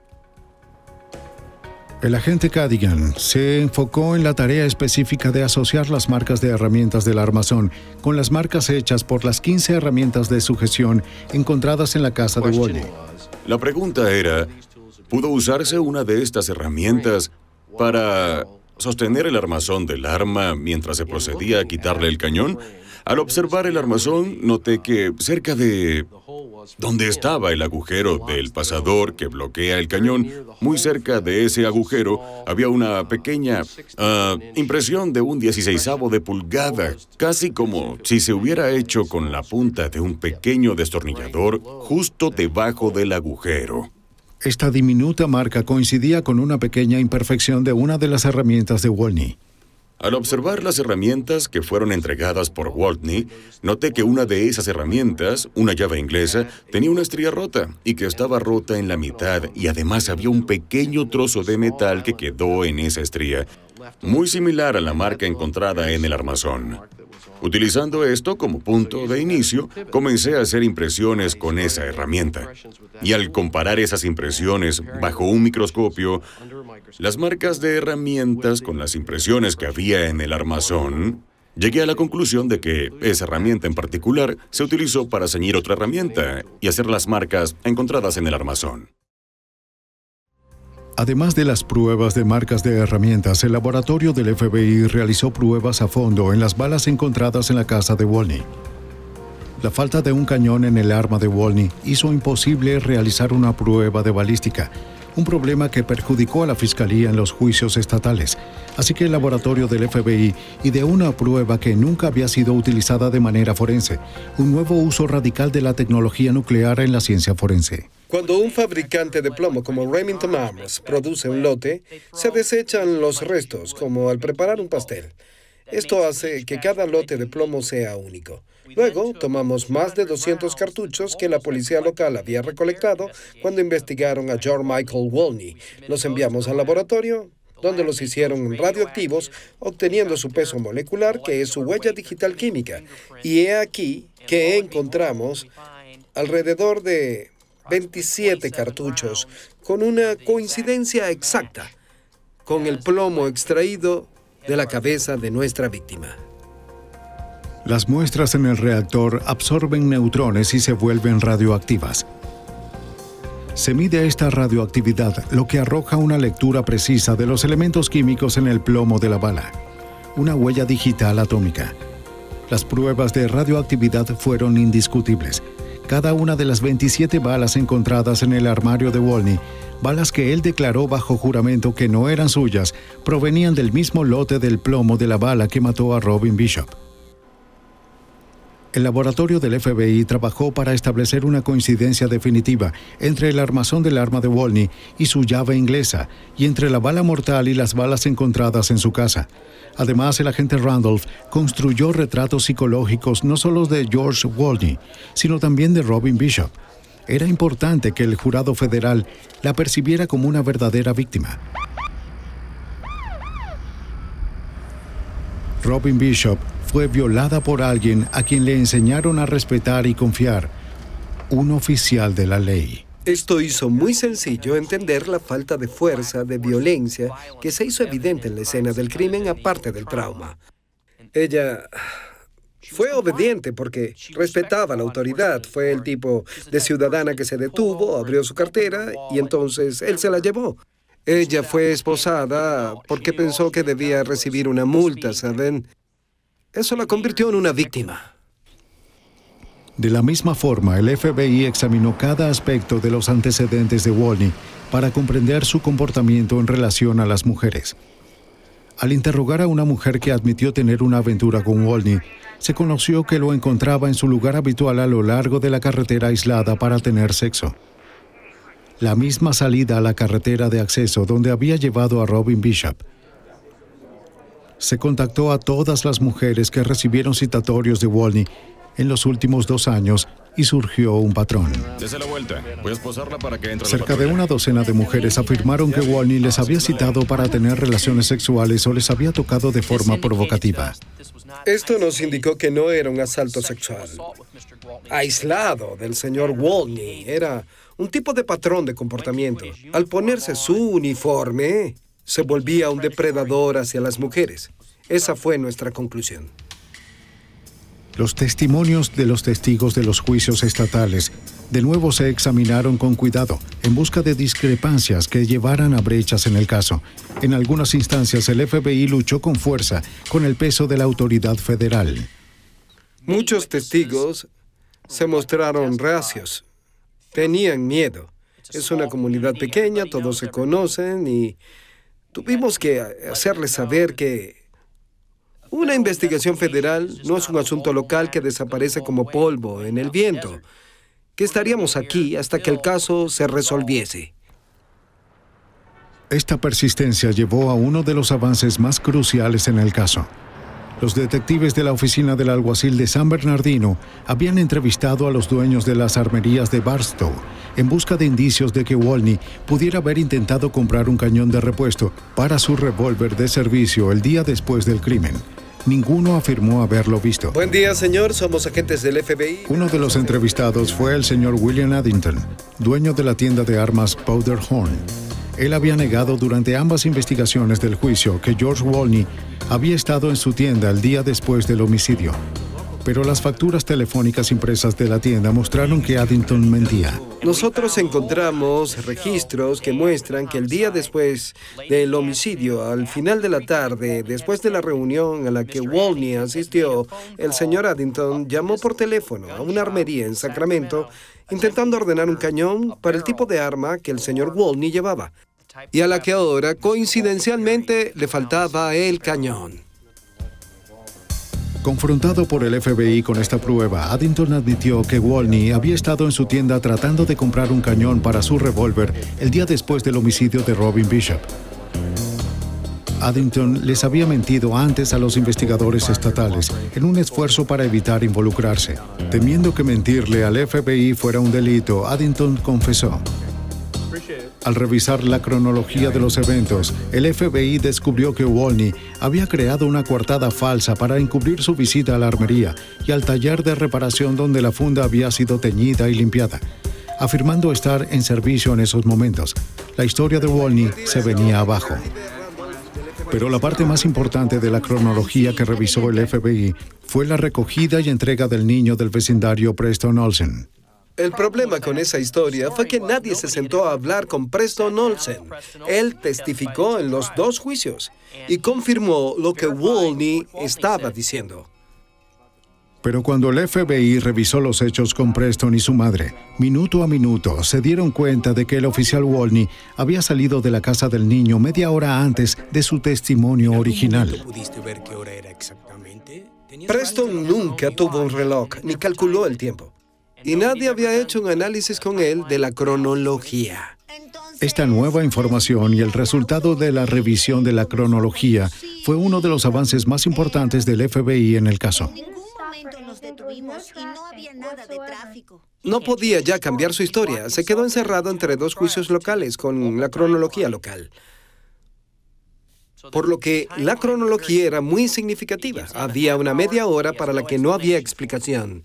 El agente Cadigan se enfocó en la tarea específica de asociar las marcas de herramientas del armazón con las marcas hechas por las 15 herramientas de sujeción encontradas en la casa de Wolny. La pregunta era, ¿pudo usarse una de estas herramientas para sostener el armazón del arma mientras se procedía a quitarle el cañón? Al observar el armazón, noté que cerca de donde estaba el agujero del pasador que bloquea el cañón, muy cerca de ese agujero, había una pequeña impresión de un 16avo de pulgada, casi como si se hubiera hecho con la punta de un pequeño destornillador justo debajo del agujero. Esta diminuta marca coincidía con una pequeña imperfección de una de las herramientas de Wolny. Al observar las herramientas que fueron entregadas por Wolny, noté que una de esas herramientas, una llave inglesa, tenía una estría rota y que estaba rota en la mitad, y además había un pequeño trozo de metal que quedó en esa estría, muy similar a la marca encontrada en el armazón. Utilizando esto como punto de inicio, comencé a hacer impresiones con esa herramienta. Y al comparar esas impresiones bajo un microscopio, las marcas de herramientas con las impresiones que había en el armazón, llegué a la conclusión de que esa herramienta en particular se utilizó para ceñir otra herramienta y hacer las marcas encontradas en el armazón. Además de las pruebas de marcas de herramientas, el laboratorio del FBI realizó pruebas a fondo en las balas encontradas en la casa de Wolny. La falta de un cañón en el arma de Wolny hizo imposible realizar una prueba de balística, un problema que perjudicó a la Fiscalía en los juicios estatales. Así que el laboratorio del FBI ideó una prueba que nunca había sido utilizada de manera forense, un nuevo uso radical de la tecnología nuclear en la ciencia forense. Cuando un fabricante de plomo como Remington Arms produce un lote, se desechan los restos, como al preparar un pastel. Esto hace que cada lote de plomo sea único. Luego, tomamos más de 200 cartuchos que la policía local había recolectado cuando investigaron a George Michael Wolny. Los enviamos al laboratorio, donde los hicieron radioactivos, obteniendo su peso molecular, que es su huella digital química. Y he aquí que encontramos alrededor de 27 cartuchos, con una coincidencia exacta con el plomo extraído de la cabeza de nuestra víctima. Las muestras en el reactor absorben neutrones y se vuelven radioactivas. Se mide esta radioactividad, lo que arroja una lectura precisa de los elementos químicos en el plomo de la bala, una huella digital atómica. Las pruebas de radioactividad fueron indiscutibles. Cada una de las 27 balas encontradas en el armario de Wolny, balas que él declaró bajo juramento que no eran suyas, provenían del mismo lote del plomo de la bala que mató a Robin Bishop. El laboratorio del FBI trabajó para establecer una coincidencia definitiva entre el armazón del arma de Wolny y su llave inglesa, y entre la bala mortal y las balas encontradas en su casa. Además, el agente Randolph construyó retratos psicológicos no solo de George Wolny, sino también de Robin Bishop. Era importante que el jurado federal la percibiera como una verdadera víctima. Robin Bishop fue violada por alguien a quien le enseñaron a respetar y confiar, un oficial de la ley. Esto hizo muy sencillo entender la falta de fuerza, de violencia, que se hizo evidente en la escena del crimen, aparte del trauma. Ella fue obediente porque respetaba la autoridad. Fue el tipo de ciudadana que se detuvo, abrió su cartera y entonces él se la llevó. Ella fue esposada porque pensó que debía recibir una multa, ¿saben? Eso la convirtió en una víctima. De la misma forma, el FBI examinó cada aspecto de los antecedentes de Wolny para comprender su comportamiento en relación a las mujeres. Al interrogar a una mujer que admitió tener una aventura con Wolny, se conoció que lo encontraba en su lugar habitual a lo largo de la carretera aislada para tener sexo. La misma salida a la carretera de acceso donde había llevado a Robin Bishop. Se contactó a todas las mujeres que recibieron citatorios de Wolny en los últimos 2 años y surgió un patrón. Dese la vuelta. Voy a esposarla para que entre. Cerca de una docena de mujeres afirmaron que Wolny les había citado para tener relaciones sexuales o les había tocado de forma provocativa. Esto nos indicó que no era un asalto sexual aislado del señor Wolny. Era un tipo de patrón de comportamiento. Al ponerse su uniforme, se volvía un depredador hacia las mujeres. Esa fue nuestra conclusión. Los testimonios de los testigos de los juicios estatales de nuevo se examinaron con cuidado en busca de discrepancias que llevaran a brechas en el caso. En algunas instancias el FBI luchó con fuerza con el peso de la autoridad federal. Muchos testigos se mostraron reacios. Tenían miedo. Es una comunidad pequeña, todos se conocen y tuvimos que hacerles saber que una investigación federal no es un asunto local que desaparece como polvo en el viento, que estaríamos aquí hasta que el caso se resolviese. Esta persistencia llevó a uno de los avances más cruciales en el caso. Los detectives de la oficina del alguacil de San Bernardino habían entrevistado a los dueños de las armerías de Barstow en busca de indicios de que Wolny pudiera haber intentado comprar un cañón de repuesto para su revólver de servicio el día después del crimen. Ninguno afirmó haberlo visto. Buen día, señor. Somos agentes del FBI. Uno de los entrevistados fue el señor William Addington, dueño de la tienda de armas Powderhorn. Él había negado durante ambas investigaciones del juicio que George Wolny había estado en su tienda el día después del homicidio. Pero las facturas telefónicas impresas de la tienda mostraron que Addington mentía. Nosotros encontramos registros que muestran que el día después del homicidio, al final de la tarde, después de la reunión a la que Wolny asistió, el señor Addington llamó por teléfono a una armería en Sacramento intentando ordenar un cañón para el tipo de arma que el señor Wolny llevaba, y a la que ahora, coincidencialmente, le faltaba el cañón. Confrontado por el FBI con esta prueba, Addington admitió que Wolny había estado en su tienda tratando de comprar un cañón para su revólver el día después del homicidio de Robin Bishop. Addington les había mentido antes a los investigadores estatales en un esfuerzo para evitar involucrarse. Temiendo que mentirle al FBI fuera un delito, Addington confesó. Al revisar la cronología de los eventos, el FBI descubrió que Wolny había creado una coartada falsa para encubrir su visita a la armería y al taller de reparación donde la funda había sido teñida y limpiada, afirmando estar en servicio en esos momentos. La historia de Wolny se venía abajo. Pero la parte más importante de la cronología que revisó el FBI fue la recogida y entrega del niño del vecindario Preston Olsen. El problema con esa historia fue que nadie se sentó a hablar con Preston Olsen. Él testificó en los 2 juicios y confirmó lo que Wolny estaba diciendo. Pero cuando el FBI revisó los hechos con Preston y su madre, minuto a minuto se dieron cuenta de que el oficial Wolny había salido de la casa del niño media hora antes de su testimonio original. ¿Pudiste ver qué hora era exactamente? Preston nunca tuvo un reloj ni calculó el tiempo. Y nadie había hecho un análisis con él de la cronología. Esta nueva información y el resultado de la revisión de la cronología fue uno de los avances más importantes del FBI en el caso. No podía ya cambiar su historia. Se quedó encerrado entre 2 juicios locales con la cronología local. Por lo que la cronología era muy significativa. Había una media hora para la que no había explicación.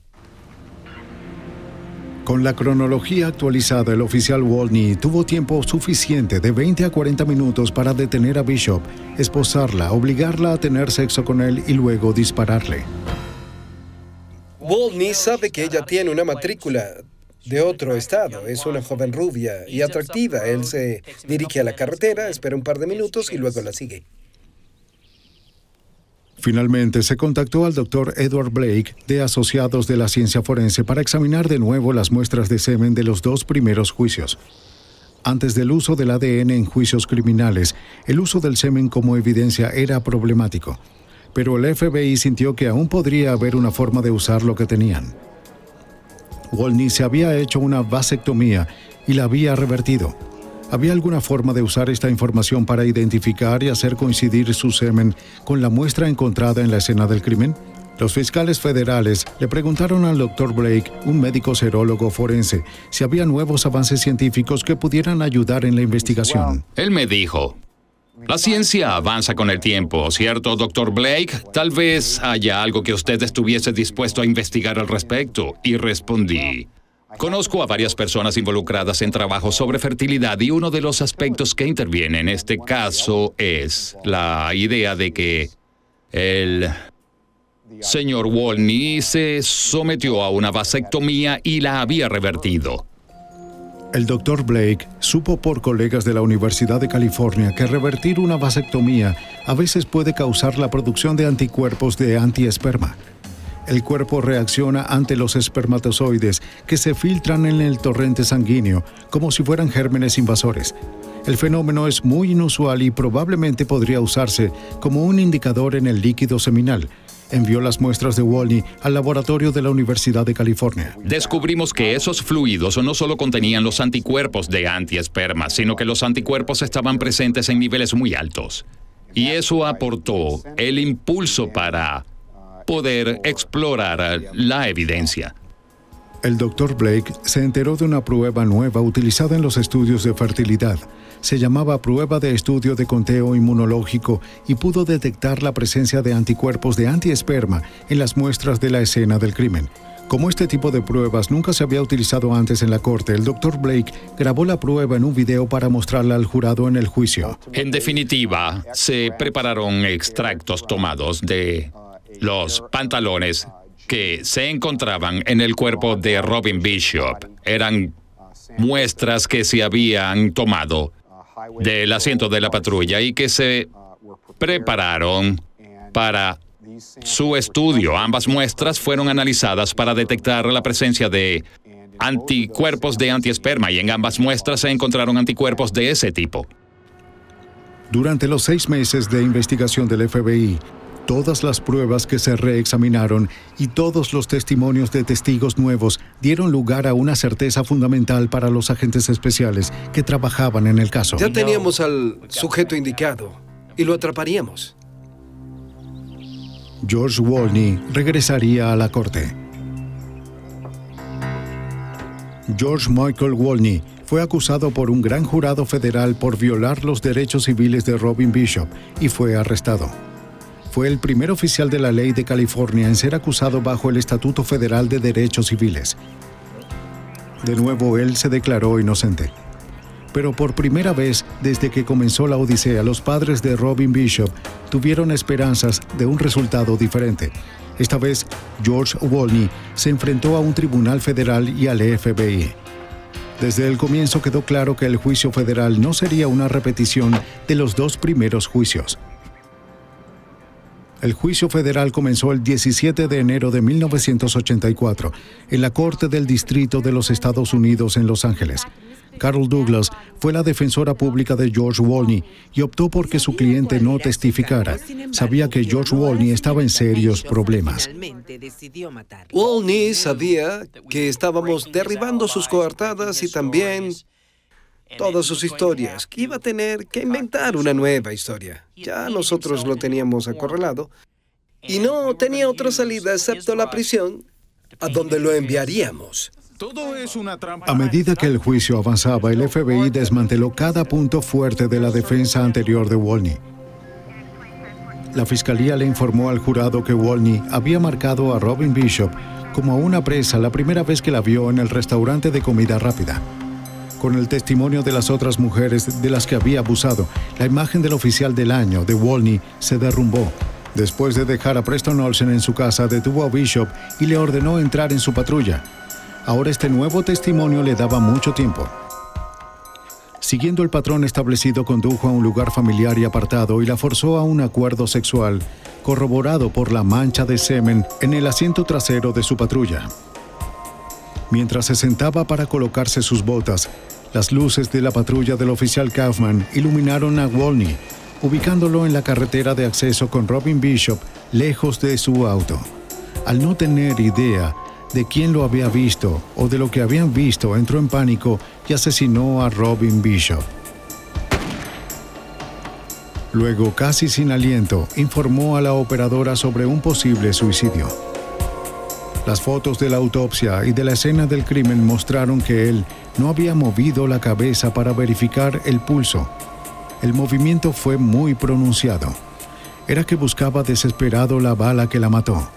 Con la cronología actualizada, el oficial Wolny tuvo tiempo suficiente de 20 a 40 minutos para detener a Bishop, esposarla, obligarla a tener sexo con él y luego dispararle. Wolny sabe que ella tiene una matrícula de otro estado. Es una joven rubia y atractiva. Él se dirige a la carretera, espera un par de minutos y luego la sigue. Finalmente, se contactó al Dr. Edward Blake de Asociados de la Ciencia Forense para examinar de nuevo las muestras de semen de los 2 primeros juicios. Antes del uso del ADN en juicios criminales, el uso del semen como evidencia era problemático. Pero el FBI sintió que aún podría haber una forma de usar lo que tenían. Wolny se había hecho una vasectomía y la había revertido. ¿Había alguna forma de usar esta información para identificar y hacer coincidir su semen con la muestra encontrada en la escena del crimen? Los fiscales federales le preguntaron al Dr. Blake, un médico serólogo forense, si había nuevos avances científicos que pudieran ayudar en la investigación. Él me dijo: la ciencia avanza con el tiempo, ¿cierto, Dr. Blake? Tal vez haya algo que usted estuviese dispuesto a investigar al respecto. Y respondí: conozco a varias personas involucradas en trabajos sobre fertilidad y uno de los aspectos que interviene en este caso es la idea de que el señor Wolny se sometió a una vasectomía y la había revertido. El Dr. Blake supo por colegas de la Universidad de California que revertir una vasectomía a veces puede causar la producción de anticuerpos de antiesperma. El cuerpo reacciona ante los espermatozoides que se filtran en el torrente sanguíneo como si fueran gérmenes invasores. El fenómeno es muy inusual y probablemente podría usarse como un indicador en el líquido seminal. Envió las muestras de Wolny al laboratorio de la Universidad de California. Descubrimos que esos fluidos no solo contenían los anticuerpos de antiesperma, sino que los anticuerpos estaban presentes en niveles muy altos. Y eso aportó el impulso para poder explorar la evidencia. El Dr. Blake se enteró de una prueba nueva utilizada en los estudios de fertilidad. Se llamaba prueba de estudio de conteo inmunológico y pudo detectar la presencia de anticuerpos de antiesperma en las muestras de la escena del crimen. Como este tipo de pruebas nunca se había utilizado antes en la corte, el Dr. Blake grabó la prueba en un video para mostrarla al jurado en el juicio. En definitiva, se prepararon extractos tomados de los pantalones que se encontraban en el cuerpo de Robin Bishop. Eran muestras que se habían tomado del asiento de la patrulla y que se prepararon para su estudio. Ambas muestras fueron analizadas para detectar la presencia de anticuerpos de antiesperma y en ambas muestras se encontraron anticuerpos de ese tipo. Durante los 6 meses de investigación del FBI, todas las pruebas que se reexaminaron y todos los testimonios de testigos nuevos dieron lugar a una certeza fundamental para los agentes especiales que trabajaban en el caso. Ya teníamos al sujeto indicado y lo atraparíamos. George Wolny regresaría a la corte. George Michael Wolny fue acusado por un gran jurado federal por violar los derechos civiles de Robin Bishop y fue arrestado. Fue el primer oficial de la ley de California en ser acusado bajo el Estatuto Federal de Derechos Civiles. De nuevo, él se declaró inocente. Pero por primera vez desde que comenzó la odisea, los padres de Robin Bishop tuvieron esperanzas de un resultado diferente. Esta vez, George Wolny se enfrentó a un tribunal federal y al FBI. Desde el comienzo quedó claro que el juicio federal no sería una repetición de los 2 primeros juicios. El juicio federal comenzó el 17 de enero de 1984 en la Corte del Distrito de los Estados Unidos en Los Ángeles. Carol Douglas fue la defensora pública de George Wolny y optó por que su cliente no testificara. Sabía que George Wolny estaba en serios problemas. Wolny sabía que estábamos derribando sus coartadas y también todas sus historias, que iba a tener que inventar una nueva historia. Ya nosotros lo teníamos acorralado y no tenía otra salida excepto la prisión, a donde lo enviaríamos. Todo es una trampa. A medida que el juicio avanzaba, el FBI desmanteló cada punto fuerte de la defensa anterior de Wolny. La fiscalía le informó al jurado que Wolny había marcado a Robin Bishop como a una presa la primera vez que la vio en el restaurante de comida rápida. Con el testimonio de las otras mujeres de las que había abusado, la imagen del oficial del año de Wolny se derrumbó. Después de dejar a Preston Olsen en su casa, detuvo a Bishop y le ordenó entrar en su patrulla. Ahora este nuevo testimonio le daba mucho tiempo. Siguiendo el patrón establecido, condujo a un lugar familiar y apartado y la forzó a un acuerdo sexual, corroborado por la mancha de semen en el asiento trasero de su patrulla. Mientras se sentaba para colocarse sus botas, las luces de la patrulla del oficial Kaufman iluminaron a Wolny, ubicándolo en la carretera de acceso con Robin Bishop lejos de su auto. Al no tener idea de quién lo había visto o de lo que habían visto, entró en pánico y asesinó a Robin Bishop. Luego, casi sin aliento, informó a la operadora sobre un posible suicidio. Las fotos de la autopsia y de la escena del crimen mostraron que él no había movido la cabeza para verificar el pulso. El movimiento fue muy pronunciado. Era que buscaba desesperado la bala que la mató.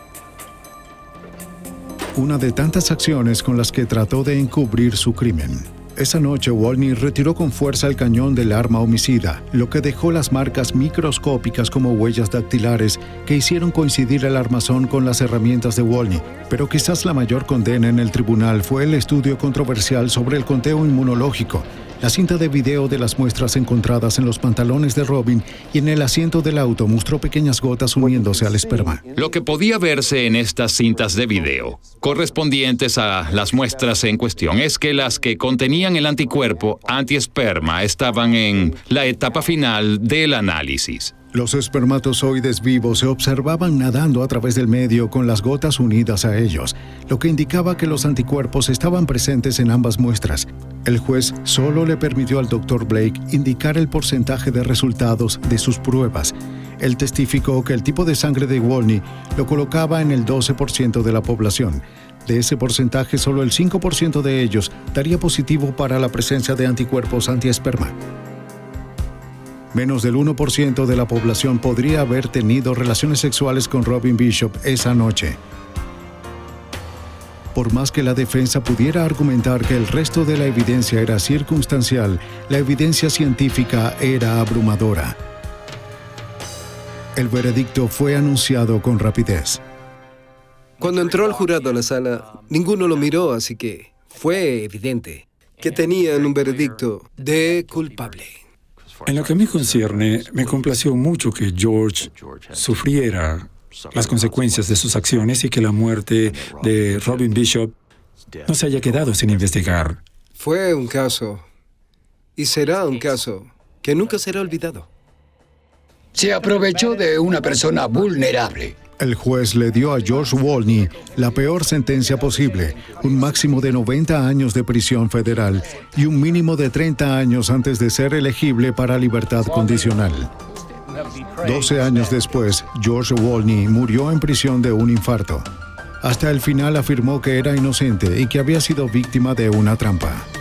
Una de tantas acciones con las que trató de encubrir su crimen. Esa noche, Wolny retiró con fuerza el cañón del arma homicida, lo que dejó las marcas microscópicas como huellas dactilares que hicieron coincidir el armazón con las herramientas de Wolny. Pero quizás la mayor condena en el tribunal fue el estudio controversial sobre el conteo inmunológico. La cinta de video de las muestras encontradas en los pantalones de Robin y en el asiento del auto mostró pequeñas gotas uniéndose al esperma. Lo que podía verse en estas cintas de video, correspondientes a las muestras en cuestión, es que las que contenían el anticuerpo antiesperma estaban en la etapa final del análisis. Los espermatozoides vivos se observaban nadando a través del medio con las gotas unidas a ellos, lo que indicaba que los anticuerpos estaban presentes en ambas muestras. El juez solo le permitió al Dr. Blake indicar el porcentaje de resultados de sus pruebas. Él testificó que el tipo de sangre de Wolny lo colocaba en el 12% de la población. De ese porcentaje, solo el 5% de ellos daría positivo para la presencia de anticuerpos antiesperma. Menos del 1% de la población podría haber tenido relaciones sexuales con Robin Bishop esa noche. Por más que la defensa pudiera argumentar que el resto de la evidencia era circunstancial, la evidencia científica era abrumadora. El veredicto fue anunciado con rapidez. Cuando entró el jurado a la sala, ninguno lo miró, así que fue evidente que tenían un veredicto de culpable. En lo que a mí concierne, me complació mucho que George sufriera las consecuencias de sus acciones y que la muerte de Robin Bishop no se haya quedado sin investigar. Fue un caso, y será un caso, que nunca será olvidado. Se aprovechó de una persona vulnerable. El juez le dio a George Wolny la peor sentencia posible, un máximo de 90 años de prisión federal y un mínimo de 30 años antes de ser elegible para libertad condicional. 12 años después, George Wolny murió en prisión de un infarto. Hasta el final afirmó que era inocente y que había sido víctima de una trampa.